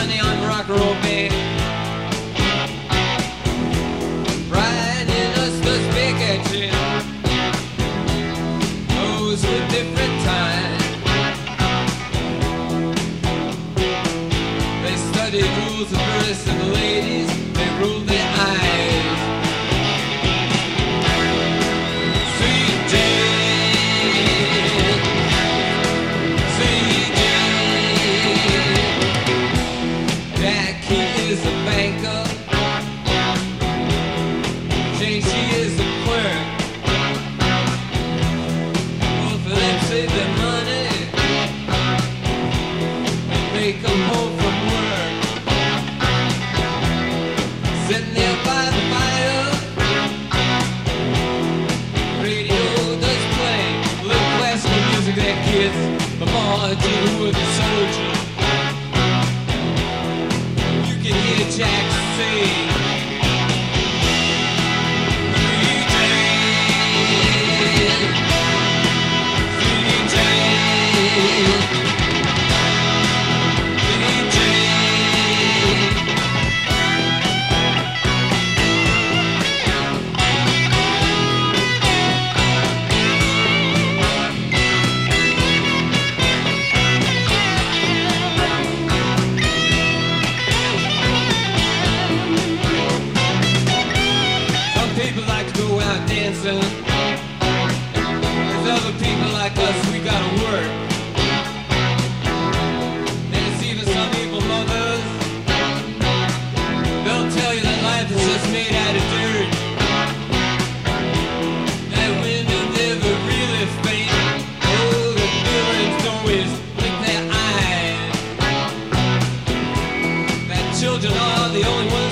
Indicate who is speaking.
Speaker 1: honey on rock and roll band. Brian and us does big action. Those were different times. They studied rules of verse and the ladies, they ruled their eyes. Sweet Jane, sweet Jane. Jackie is a banker. Jane, she is a clerk. Both of them save their money when they come home from work. Sitting there by the fire, radio does play a little classical music there, kids. The Martin Wooden Soldier. You can hear Jack say, Sweet Jane, Sweet Jane, Sweet Jane. Some people like to go out dancing. There's other people like us, we gotta work. There's even some evil mothers. They'll tell you that life is just made out of dirt. That women never really faint. Oh, the villains always blink their eyes. That children are the only ones